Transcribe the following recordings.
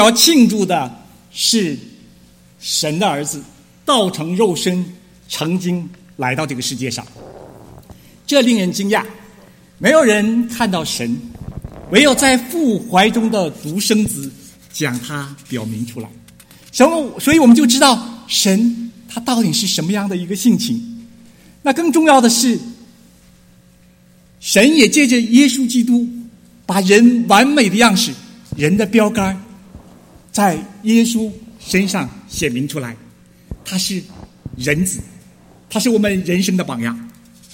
要庆祝的是神的儿子道成肉身，曾经来到这个世界上。这令人惊讶，没有人看到神，唯有在父怀中的独生子将他表明出来。所以我们就知道神他到底是什么样的一个性情。那更重要的是，神也借着耶稣基督把人完美的样式，人的标杆在耶稣身上显明出来。他是人子，他是我们人生的榜样。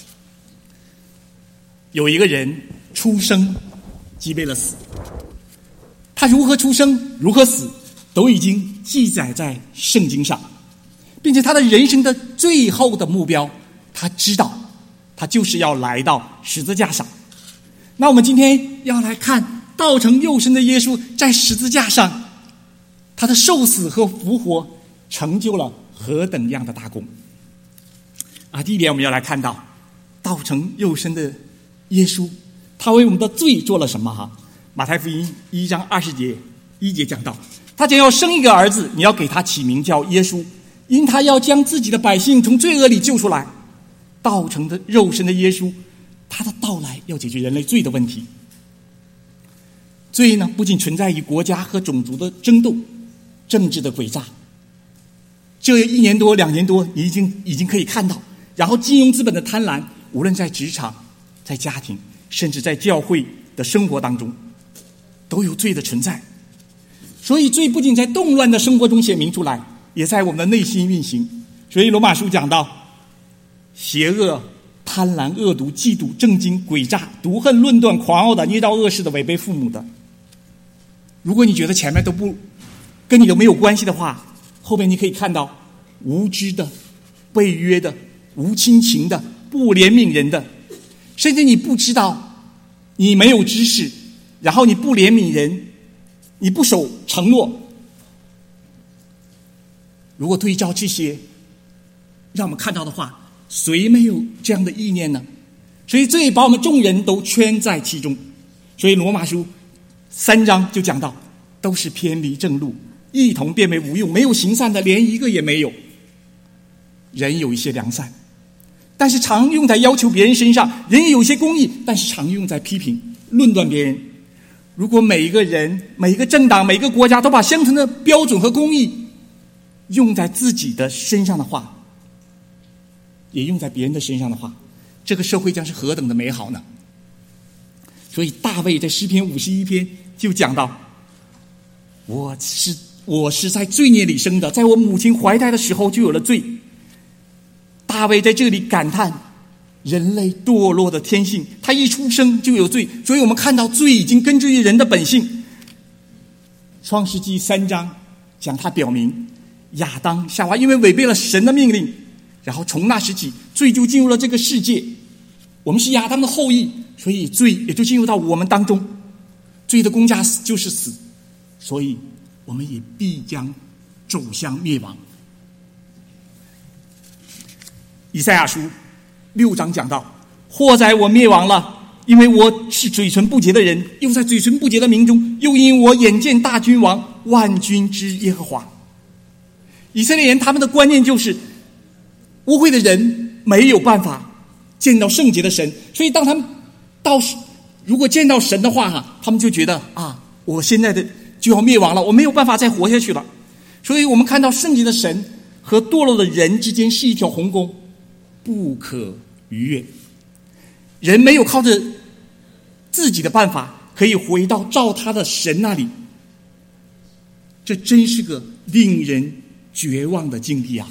有一个人出生即为了死，他如何出生如何死都已经记载在圣经上，并且他的人生的最后的目标，他知道他就是要来到十字架上。那我们今天要来看道成肉身的耶稣在十字架上，他的受死和复活成就了何等样的大功第一点，我们要来看到道成肉身的耶稣他为我们的罪做了什么马太福音1章20节1节讲到，他将要生一个儿子，你要给他起名叫耶稣，因他要将自己的百姓从罪恶里救出来。道成的肉身的耶稣，他的到来要解决人类罪的问题。罪呢，不仅存在于国家和种族的争斗、政治的诡诈，这1年多2年多你已经可以看到，然后金融资本的贪婪，无论在职场、在家庭，甚至在教会的生活当中，都有罪的存在。所以罪不仅在动乱的生活中显明出来，也在我们的内心运行。所以罗马书讲到，邪恶、贪婪、恶毒、嫉妒、正经、诡诈、毒恨、论断、狂傲的、捏造恶事的、违背父母的。如果你觉得前面都不跟你都没有关系的话，后面你可以看到无知的、背约的、无亲情的、不怜悯人的，甚至你不知道，你没有知识，然后你不怜悯人，你不守承诺。如果对照这些让我们看到的话，谁没有这样的意念呢？所以罪把我们众人都圈在其中。所以罗马书3章就讲到，都是偏离正路，一同变为无用，没有行善的，连一个也没有。人有一些良善，但是常用在要求别人身上；人也有一些公义，但是常用在批评、论断别人。如果每一个人、每一个政党、每一个国家都把相同的标准和公义用在自己的身上的话，也用在别人的身上的话，这个社会将是何等的美好呢？所以大卫在诗篇51篇就讲到，我是在罪孽里生的，在我母亲怀胎的时候就有了罪。大卫在这里感叹人类堕落的天性，他一出生就有罪，所以我们看到罪已经根植于人的本性。创世纪3章讲他表明亚当夏娃因为违背了神的命令，然后从那时起罪就进入了这个世界。我们是亚当的后裔，所以罪也就进入到我们当中。罪的工价就是死，所以我们也必将走向灭亡。以赛亚书6章讲到，祸哉我灭亡了，因为我是嘴唇不洁的人，又在嘴唇不洁的民中，又因我眼见大君王万军之耶和华。以色列人他们的观念就是污秽的人没有办法见到圣洁的神，所以当他们如果见到神的话他们就觉得我现在的就要灭亡了，我没有办法再活下去了。所以我们看到圣洁的神和堕落的人之间是一条鸿沟，不可逾越。人没有靠着自己的办法可以回到照他的神那里，这真是个令人绝望的境地啊！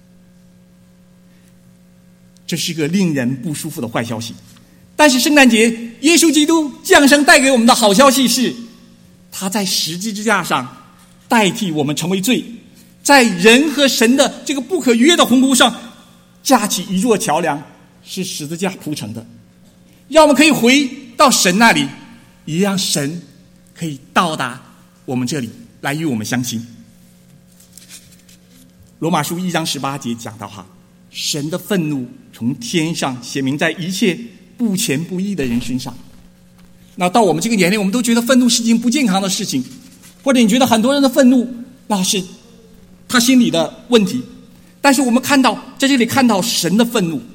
这是个令人不舒服的坏消息。但是圣诞节耶稣基督降生带给我们的好消息是，他在十字架上代替我们成为罪，在人和神的这个不可逾越的鸿沟上架起一座桥梁，是十字架铺成的，让我们可以回到神那里，也让神可以到达我们这里来与我们相亲。罗马书1章18节讲到神的愤怒从天上显明在一切不虔不义的人身上。那到我们这个年龄，我们都觉得愤怒是一件不健康的事情， 或者你觉得很多人的愤怒那是他心里的问题，但是我们看到在这里看到神的愤怒。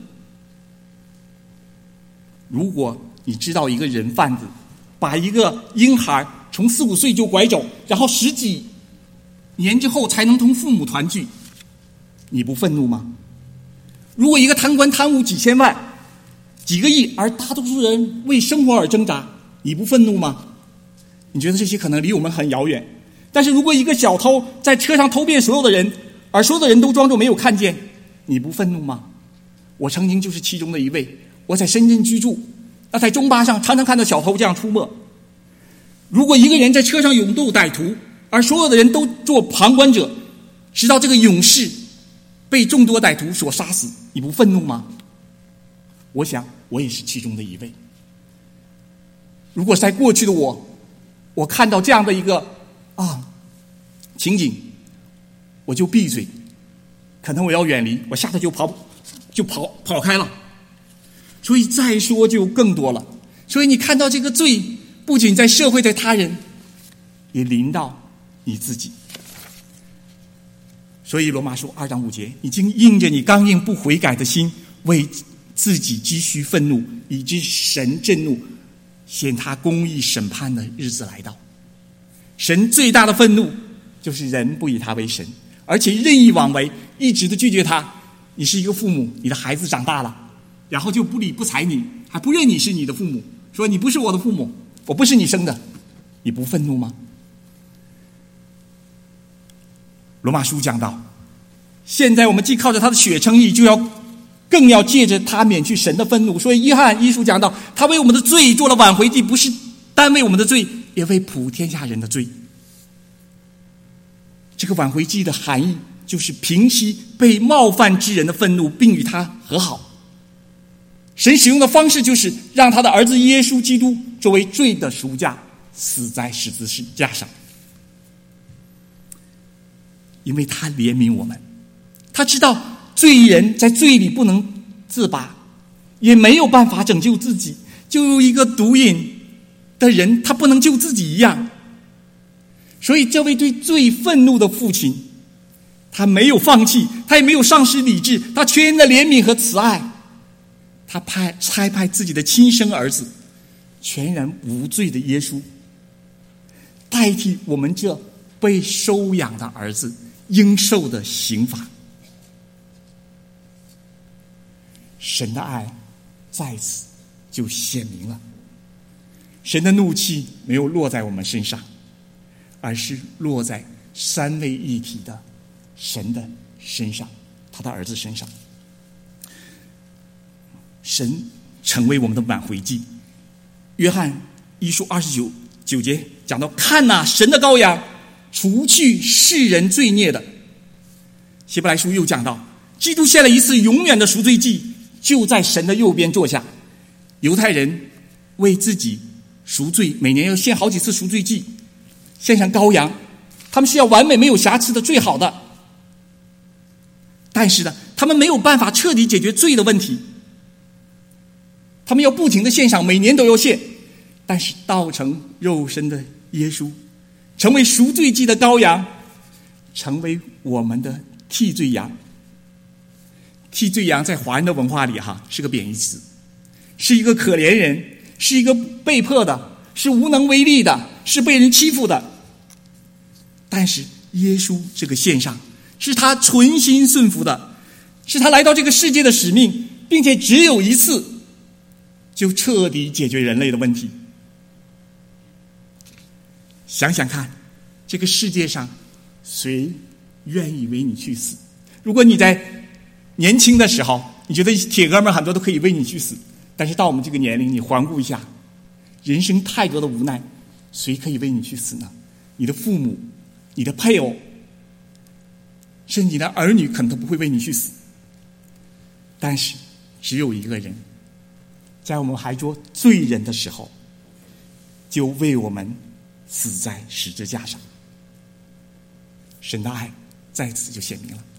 如果你知道一个人贩子把一个婴孩从4、5岁就拐走，然后10几年之后才能同父母团聚，你不愤怒吗？如果一个贪官贪污几千万、几个亿，而大多数人为生活而挣扎，你不愤怒吗？你觉得这些可能离我们很遥远，但是如果一个小偷在车上偷骗所有的人，而所有的人都装作没有看见，你不愤怒吗？我曾经就是其中的一位，我在深圳居住，那在中巴上常常看到小偷这样出没。如果一个人在车上勇斗歹徒，而所有的人都做旁观者，直到这个勇士被众多歹徒所杀死，你不愤怒吗？我想我也是其中的一位。如果在过去的我看到这样的一个情景，我就闭嘴，可能我要远离，我吓得就跑开了。所以再说就更多了。所以你看到这个罪不仅在社会，在他人，也临到你自己。所以罗马书2章5节，已经硬着你刚硬不悔改的心，为自己积蓄愤怒，以致神震怒，显他公义审判的日子来到。神最大的愤怒就是人不以他为神，而且任意妄为，一直的拒绝他。你是一个父母，你的孩子长大了，然后就不理不睬你，还不认你是你的父母，说你不是我的父母，我不是你生的，你不愤怒吗？罗马书讲到，现在我们既靠着他的血称义，更要借着他免去神的愤怒。所以约翰一书讲到，他为我们的罪做了挽回祭，不是单为我们的罪，也为普天下人的罪。这个挽回祭的含义就是平息被冒犯之人的愤怒，并与他和好。神使用的方式就是让他的儿子耶稣基督作为罪的赎价，死在十字架上。因为他怜悯我们，他知道罪人在罪里不能自拔，也没有办法拯救自己，就如一个毒瘾的人他不能救自己一样。所以这位对罪愤怒的父亲，他没有放弃，他也没有丧失理智，他全然的怜悯和慈爱，他差派自己的亲生儿子，全然无罪的耶稣，代替我们这被收养的儿子应受的刑罚。神的爱在此就显明了，神的怒气没有落在我们身上，而是落在三位一体的神的身上，他的儿子身上。神成为我们的挽回祭。约翰一书29节讲到，看哪，神的羔羊，除去世人罪孽的。希伯来书又讲到，基督献了一次永远的赎罪祭，就在神的右边坐下。犹太人为自己赎罪，每年要献好几次赎罪祭，献上羔羊，他们是要完美没有瑕疵的，最好的。但是呢，他们没有办法彻底解决罪的问题，他们要不停的献上，每年都要献。但是道成肉身的耶稣，成为赎罪祭的羔羊，成为我们的替罪羊。替罪羊在华人的文化里是个贬义词，是一个可怜人，是一个被迫的，是无能为力的，是被人欺负的。但是耶稣这个献上，是他存心顺服的，是他来到这个世界的使命，并且只有一次就彻底解决人类的问题。想想看，这个世界上谁愿意为你去死？如果你在年轻的时候，你觉得铁哥们很多都可以为你去死，但是到我们这个年龄，你环顾一下，人生太多的无奈，谁可以为你去死呢？你的父母，你的配偶，甚至你的儿女可能都不会为你去死。但是只有一个人，在我们还做罪人的时候，就为我们死在十字架上。神的爱在此就显明了。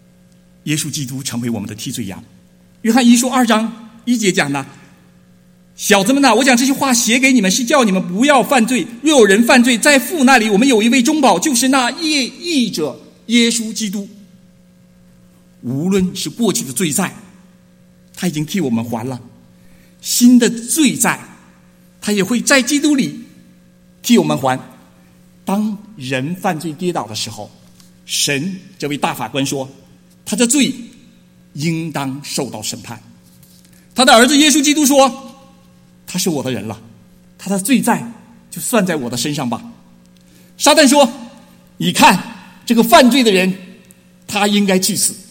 耶稣基督成为我们的替罪羊。约翰一书2章1节讲的， 小子们啊，我讲这些话写给你们，是叫你们不要犯罪。若有人犯罪，在父那里我们有一位中保，就是那义者耶稣基督。无论是过去的罪债，他已经替我们还了；新的罪债，他也会在基督里替我们还。当人犯罪跌倒的时候，神这位大法官说，他的罪应当受到审判。他的儿子耶稣基督说，他是我的人了，他的罪债就算在我的身上吧。撒旦说，你看这个犯罪的人，他应该去死。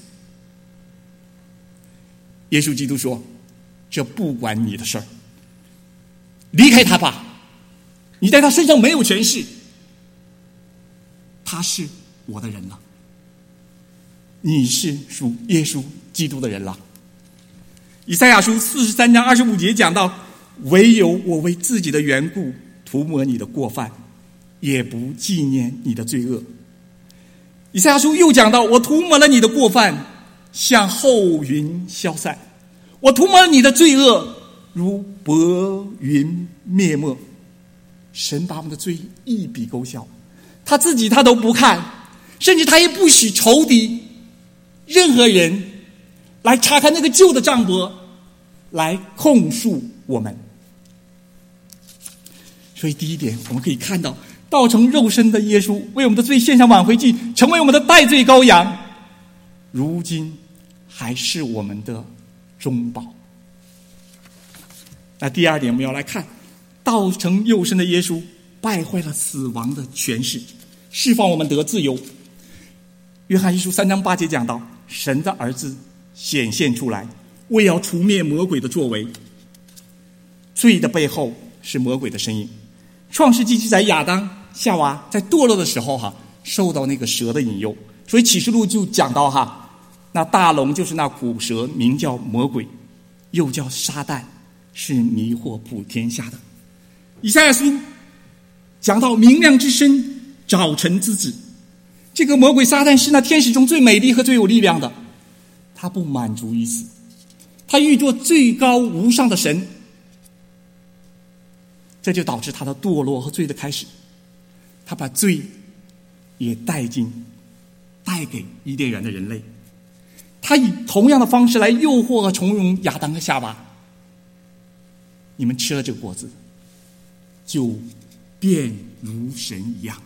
耶稣基督说，这不关你的事儿，离开他吧，你在他身上没有权势，他是我的人了，你是属耶稣基督的人了。以赛亚书43章25节讲到，唯有我为自己的缘故涂抹你的过犯，也不纪念你的罪恶。以赛亚书又讲到，我涂抹了你的过犯，像厚云消散，我涂抹了你的罪恶，如薄云灭没。神把我们的罪一笔勾销，他自己他都不看，甚至他也不许仇敌任何人来查看那个旧的账簿，来控诉我们。所以第一点，我们可以看到，道成肉身的耶稣为我们的罪献上挽回祭，成为我们的代罪羔羊，如今还是我们的中保。那第二点，我们要来看道成肉身的耶稣败坏了死亡的权势，释放我们得自由。约翰一书3章8节讲到，神的儿子显现出来，为要除灭魔鬼的作为。罪的背后是魔鬼的身影。创世纪记载，亚当夏娃在堕落的时候受到那个蛇的引诱，所以启示录就讲到那大龙就是那古蛇，名叫魔鬼，又叫撒旦，是迷惑普天下的。以赛亚书讲到明亮之身，早晨之子，这个魔鬼撒旦是那天使中最美丽和最有力量的，他不满足于此，他欲做最高无上的神，这就导致他的堕落和罪的开始。他把罪也带给伊甸园的人类，他以同样的方式来诱惑和从容亚当和夏娃。你们吃了这个果子，就变如神一样。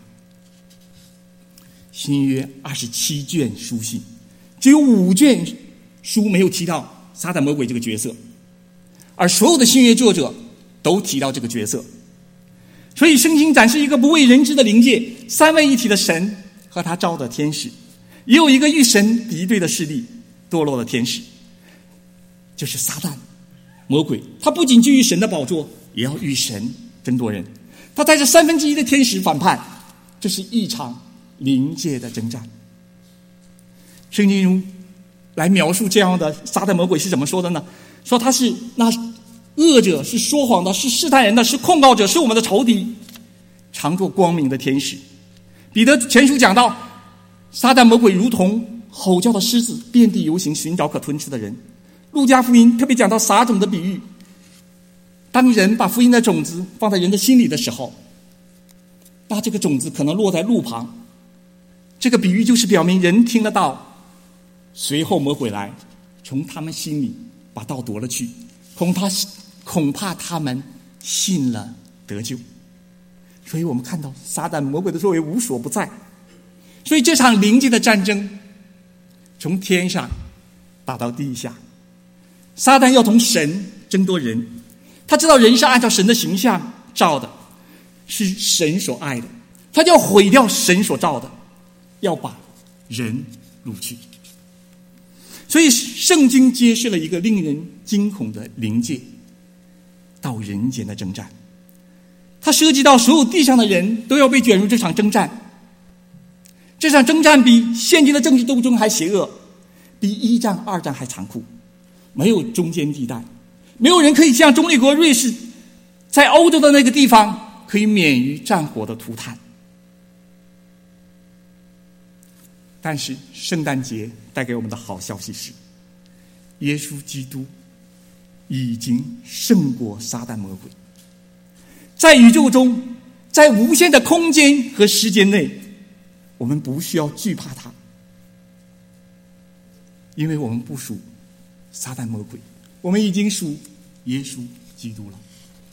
新约27卷书信，只有5卷书没有提到撒旦魔鬼这个角色，而所有的新约作者都提到这个角色。所以圣经展示一个不为人知的灵界，三位一体的神和他召的天使，也有一个与神敌对的势力，堕落的天使，就是撒旦魔鬼。他不仅居于神的宝座，也要与神争夺人。他带着1/3的天使反叛，这是一场灵界的征战。圣经中来描述这样的撒旦魔鬼是怎么说的呢？说他是那恶者，是说谎的，是试探人的，是控告者，是我们的仇敌，常作光明的天使。彼得前书讲到，撒旦魔鬼如同吼叫的狮子，遍地游行，寻找可吞吃的人。路加福音特别讲到撒种的比喻，当人把福音的种子放在人的心里的时候，那这个种子可能落在路旁。这个比喻就是表明人听得到，随后魔鬼来从他们心里把道夺了去，恐怕他们信了得救。所以我们看到撒旦魔鬼的作为无所不在。所以这场灵界的战争从天上打到地下，撒旦要同神争夺人。他知道人是按照神的形象造的，是神所爱的，他就要毁掉神所造的，要把人掳去。所以圣经揭示了一个令人惊恐的灵界到人间的征战，它涉及到所有地上的人都要被卷入这场征战。这场征战比现今的政治斗争还邪恶，比1战2战还残酷，没有中间地带，没有人可以像中立国瑞士在欧洲的那个地方可以免于战火的涂炭。但是圣诞节带给我们的好消息是，耶稣基督已经胜过撒旦魔鬼。在宇宙中，在无限的空间和时间内，我们不需要惧怕他，因为我们不属撒旦魔鬼，我们已经属耶稣基督了。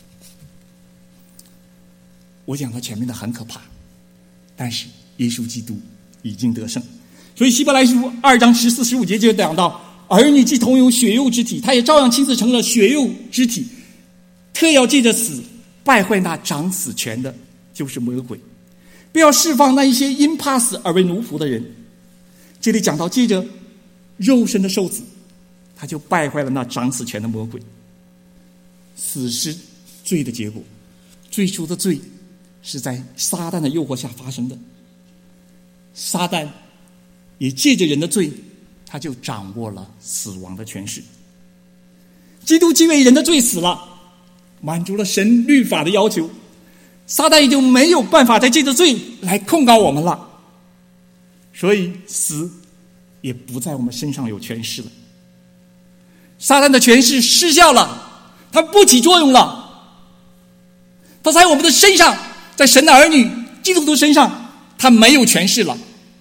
我讲到前面的很可怕，但是耶稣基督已经得胜。所以希伯来书2章14、15节就讲到，儿女既同有血肉之体，他也照样亲自成了血肉之体，特要借着死败坏那掌死权的，就是魔鬼，不要释放那一些因怕死而为奴仆的人。这里讲到借着肉身的受死，他就败坏了那掌死权的魔鬼。死是罪的结果，最初的罪是在撒旦的诱惑下发生的，撒旦也借着人的罪，他就掌握了死亡的权势。基督既为人的罪死了，满足了神律法的要求，撒旦也就没有办法再借着罪来控告我们了，所以死也不在我们身上有权势了。撒旦的权势失效了，它不起作用了，它在我们的身上，在神的儿女基督徒身上，它没有权势了。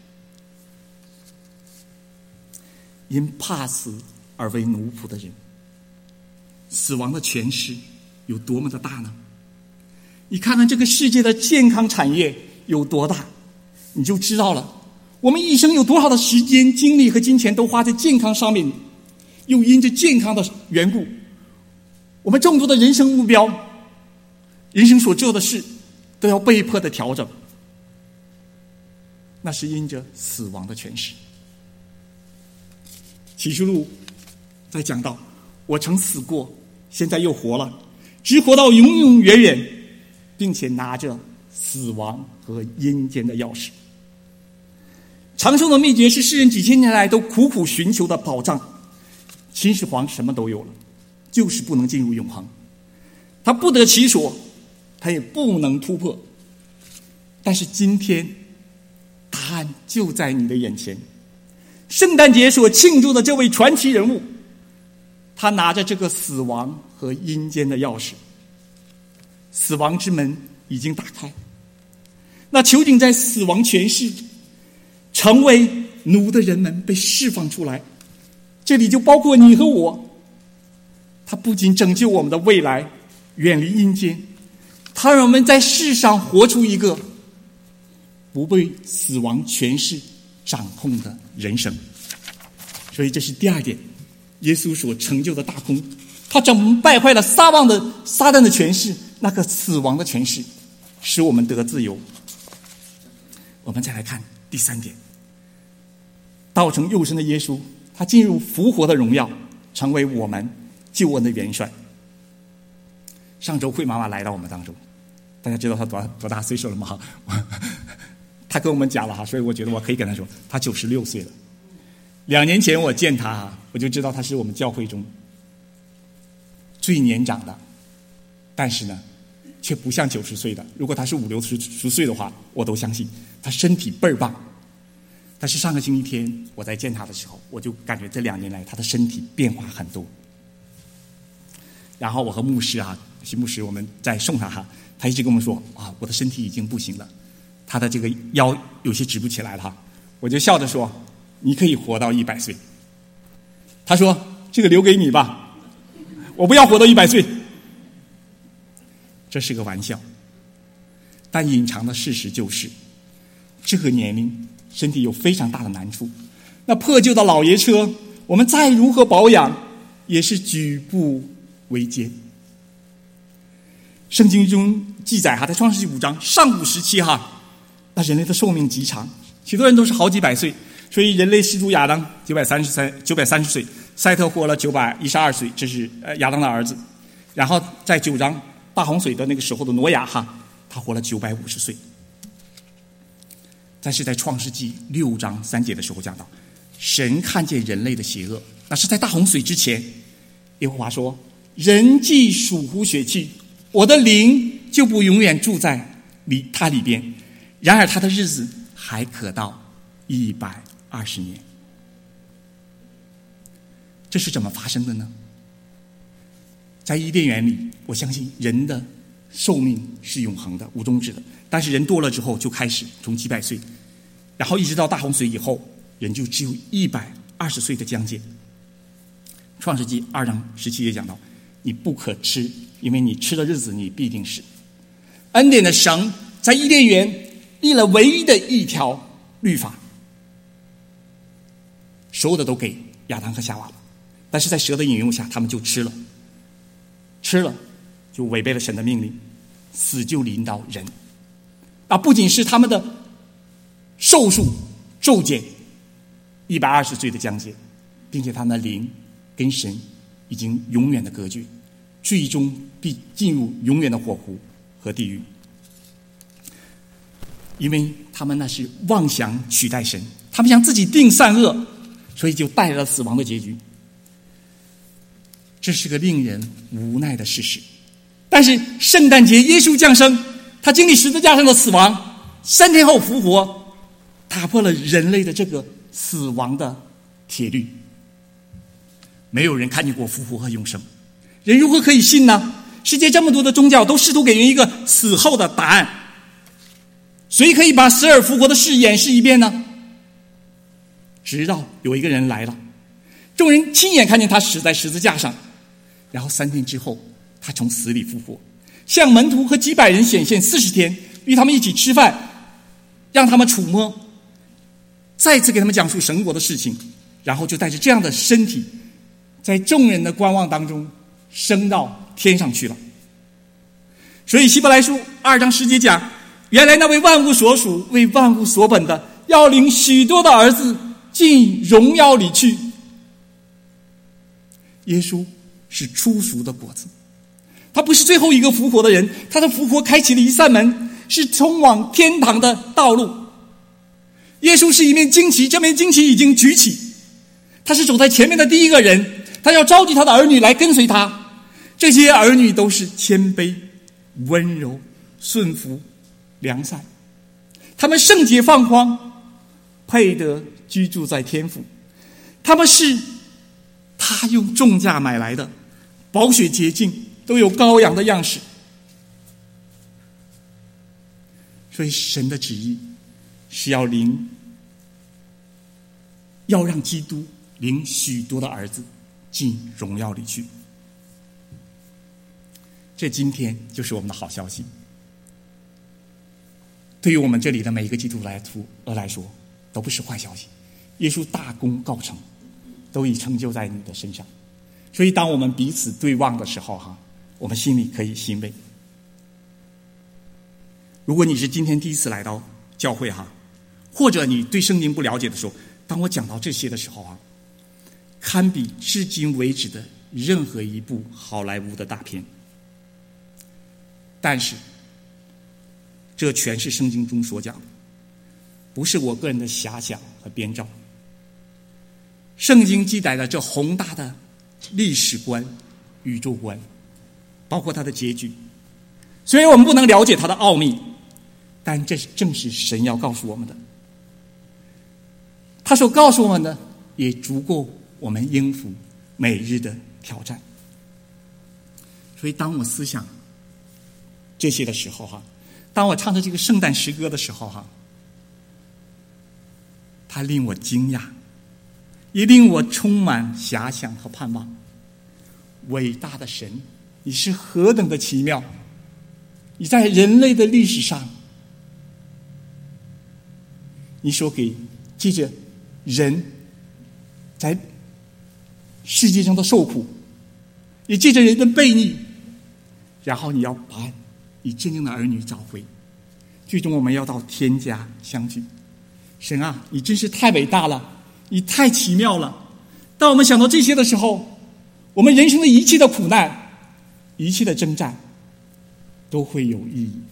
因怕死而为奴仆的人，死亡的权势有多么的大呢？你看看这个世界的健康产业有多大，你就知道了。我们一生有多少的时间、精力和金钱都花在健康上面，又因着健康的缘故，我们众多的人生目标、人生所做的事都要被迫的调整，那是因着死亡的权势。启示录在讲到，我曾死过，现在又活了，直活到永永远远，并且拿着死亡和阴间的钥匙。长寿的秘诀是世人几千年来都苦苦寻求的宝藏。秦始皇什么都有了，就是不能进入永恒，他不得其所，他也不能突破。但是今天答案就在你的眼前。圣诞节所庆祝的这位传奇人物，他拿着这个死亡和阴间的钥匙，死亡之门已经打开。那囚禁在死亡权势成为奴的人们被释放出来，这里就包括你和我。他不仅拯救我们的未来，远离阴间，他让我们在世上活出一个不被死亡权势掌控的人生。所以这是第二点，耶稣所成就的大功，他败坏了撒旦的权势，那个死亡的权势，使我们得自由。我们再来看第三点，道成肉身的耶稣，他进入复活的荣耀，成为我们救恩的元帅。上周慧妈妈来到我们当中，大家知道她多大岁数了吗？她跟我们讲了哈，所以我觉得我可以跟她说，她96岁了。2年前我见她，我就知道她是我们教会中最年长的，但是呢，却不像90岁的。如果她是50-60岁的话，我都相信。她身体倍儿棒。但是上个星期天我在见她的时候，我就感觉这2年来她的身体变化很多。然后我和牧师徐牧师我们在送她他一直跟我们说我的身体已经不行了，他的这个腰有些直不起来了我就笑着说，你可以活到100岁。他说这个留给你吧，我不要活到100岁。这是个玩笑，但隐藏的事实就是这个年龄身体有非常大的难处。那破旧的老爷车，我们再如何保养也是举步维艰。圣经中记载在创世纪5章，上古时期那人类的寿命极长，许多人都是好几百岁。所以人类始祖亚当930岁，赛特活了912岁，这是亚当的儿子。然后在9章大洪水的那个时候的挪亚他活了950岁。但是在创世纪6章3节的时候讲到，神看见人类的邪恶，那是在大洪水之前。耶和华说，人既属乎血气，我的灵就不永远住在他里边，然而他的日子还可到120年。这是怎么发生的呢？ 在伊甸园里，我相信人的寿命是永恒的、无终止的。但是人多了之后，就开始从几百岁，然后一直到大洪水以后，人就只有120岁的疆界。创世纪2章17节讲到，你不可吃，因为你吃的日子你必定死。恩典的神在伊甸园立了唯一的一条律法，所有的都给亚当和夏娃了，但是在蛇的引诱下，他们就吃了就违背了神的命令，死就临到人。不仅是他们的寿数骤减120岁的疆界，并且他们的灵跟神已经永远的隔绝，最终必进入永远的火湖和地狱，因为他们那是妄想取代神，他们想自己定善恶，所以就带来了死亡的结局。这是个令人无奈的事实。但是圣诞节耶稣降生，他经历十字架上的死亡，3天后复活，打破了人类的这个死亡的铁律。没有人看见过复活和永生，人如何可以信呢？世界这么多的宗教都试图给人一个死后的答案，谁可以把死而复活的事演示一遍呢？直到有一个人来了，众人亲眼看见他死在十字架上，然后3天之后他从死里复活，向门徒和几百人显现40天，与他们一起吃饭，让他们触摸，再次给他们讲述神国的事情，然后就带着这样的身体，在众人的观望当中升到天上去了。所以希伯来书2章10节讲，原来那为万物所属、为万物所本的，要领许多的儿子进荣耀里去。耶稣是初熟的果子，他不是最后一个复活的人，他的复活开启了一扇门，是通往天堂的道路。耶稣是一面旌旗，这面旌旗已经举起，他是走在前面的第一个人，他要召集他的儿女来跟随他。这些儿女都是谦卑、温柔、顺服、良善，他们圣洁放光，配得居住在天父。他们是他用重价买来的，宝血洁净，都有羔羊的样式。所以神的旨意是要让基督领许多的儿子进荣耀里去。这今天就是我们的好消息，对于我们这里的每一个基督徒来说都不是坏消息。耶稣大功告成，都已成就在你的身上。所以当我们彼此对望的时候我们心里可以欣慰。如果你是今天第一次来到教会或者你对圣经不了解的时候，当我讲到这些的时候堪比至今为止的任何一部好莱坞的大片。但是这全是圣经中所讲的，不是我个人的遐想和编造。圣经记载的这宏大的历史观、宇宙观，包括它的结局，虽然我们不能了解它的奥秘，但这正是神要告诉我们的。他所告诉我们的也足够我们应付每日的挑战。所以当我思想这些的时候当我唱着这个圣诞诗歌的时候它令我惊讶，也令我充满遐想和盼望。伟大的神，你是何等的奇妙！你在人类的历史上，你所给借着人在世界上的受苦，也借着人的悖逆，然后你要把你真正的儿女找回，最终我们要到天家相聚。神啊，你真是太伟大了，你太奇妙了。当我们想到这些的时候，我们人生的一切的苦难、一切的征战都会有意义。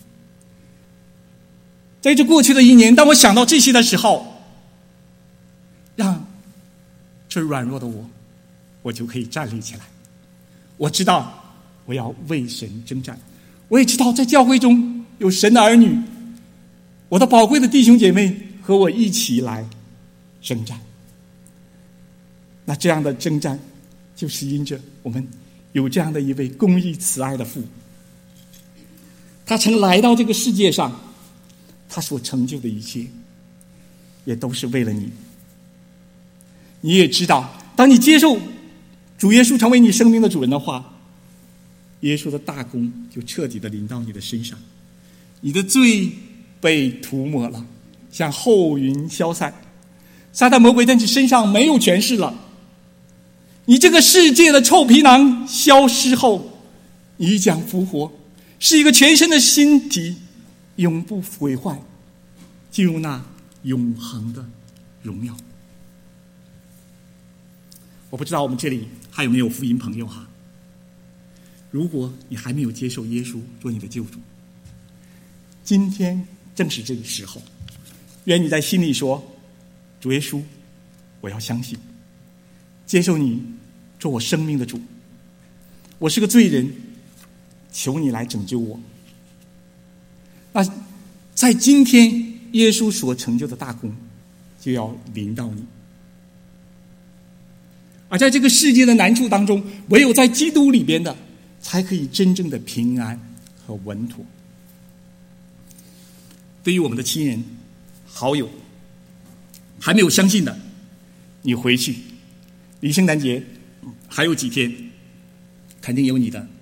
在这过去的1年，当我想到这些的时候，让这软弱的我就可以站立起来。我知道我要为神征战，我也知道在教会中有神的儿女，我的宝贵的弟兄姐妹和我一起来征战。那这样的征战就是因着我们有这样的一位公义慈爱的父，他曾来到这个世界上，他所成就的一切也都是为了你。你也知道，当你接受主耶稣成为你生命的主人的话，耶稣的大功就彻底的临到你的身上，你的罪被涂抹了，像后云消散，撒旦魔鬼在你身上没有权势了。你这个世界的臭皮囊消失后，你将复活，是一个全新的身体，永不毁坏，进入那永恒的荣耀。我不知道我们这里还有没有福音朋友哈？如果你还没有接受耶稣做你的救主，今天正是这个时候，愿你在心里说：主耶稣，我要相信，接受你做我生命的主，我是个罪人，求你来拯救我。那在今天耶稣所成就的大功就要临到你。而在这个世界的难处当中，唯有在基督里边的才可以真正的平安和稳妥。对于我们的亲人好友还没有相信的，你回去离圣诞节还有几天，肯定有你的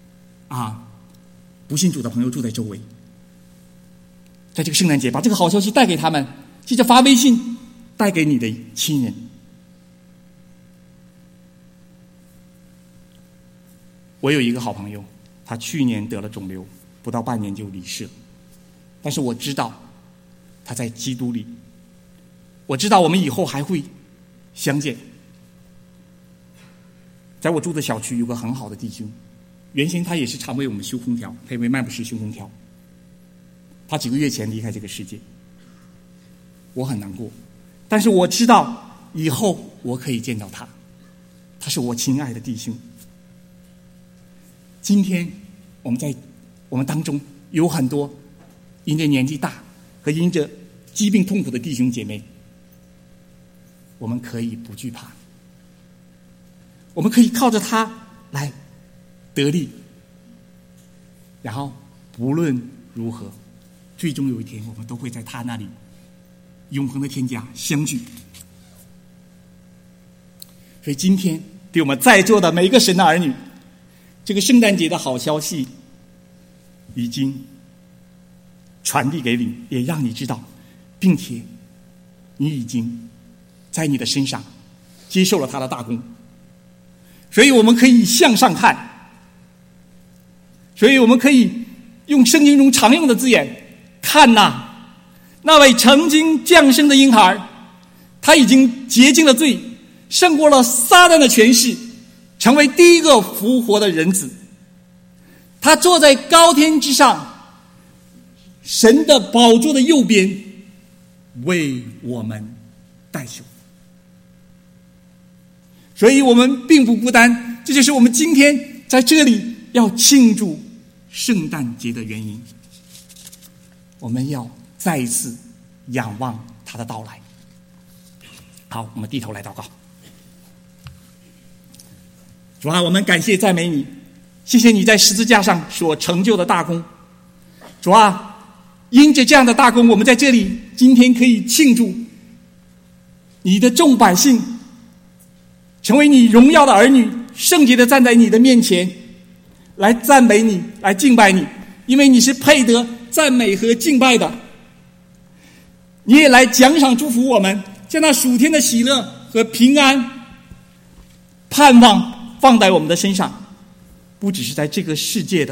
不信主的朋友住在周围，在这个圣诞节把这个好消息带给他们，记着发微信带给你的亲人。我有一个好朋友，他去年得了肿瘤，不到半年就离世了。但是我知道他在基督里，我知道我们以后还会相见。在我住的小区有个很好的弟兄，原先他也是常为我们修空调，他因为麦不是修空调，他几个月前离开这个世界，我很难过。但是我知道以后我可以见到他，他是我亲爱的弟兄。今天我们当中有很多因着年纪大和因着疾病痛苦的弟兄姐妹，我们可以不惧怕，我们可以靠着他来得力，然后不论如何，最终有一天我们都会在他那里永恒的天家相聚。所以今天对我们在座的每一个神的儿女，这个圣诞节的好消息已经传递给你，也让你知道，并且你已经在你的身上接受了他的大功。所以我们可以向上看，所以我们可以用圣经中常用的字眼，看那位曾经降生的婴孩，他已经洁净了罪，胜过了撒旦的权势，成为第一个复活的人子。他坐在高天之上，神的宝座的右边，为我们代求。所以我们并不孤单，这就是我们今天在这里要庆祝圣诞节的原因。我们要再一次仰望他的到来。好，我们低头来祷告。主啊，我们感谢赞美你，谢谢你在十字架上所成就的大功。主啊，因着这样的大功，我们在这里今天可以庆祝你的众百姓成为你荣耀的儿女，圣洁的站在你的面前，来赞美你，来敬拜你，因为你是配得赞美和敬拜的。你也来奖赏祝福我们，将那属天的喜乐和平安盼望放在我们的身上，不只是在这个世界的，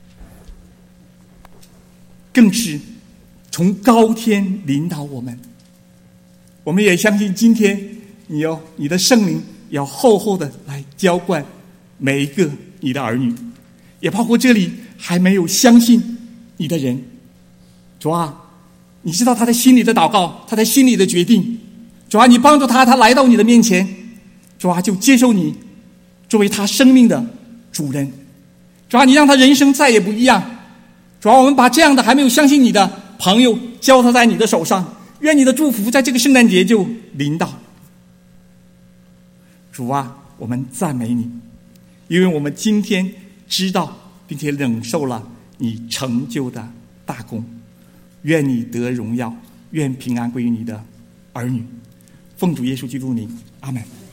更是从高天领导我们。我们也相信今天你的圣灵要厚厚的来浇灌每一个你的儿女，也包括这里还没有相信你的人。主啊，你知道他的心里的祷告，他的心里的决定。主啊，你帮助他来到你的面前，主啊，就接受你作为他生命的主人。主啊，你让他人生再也不一样。主啊，我们把这样的还没有相信你的朋友交他在你的手上，愿你的祝福在这个圣诞节就临到。主啊，我们赞美你， 因为我们今天知道并且领受了你成就的大功。愿你得荣耀，愿平安归于你的儿女。奉主耶稣基督名，阿们。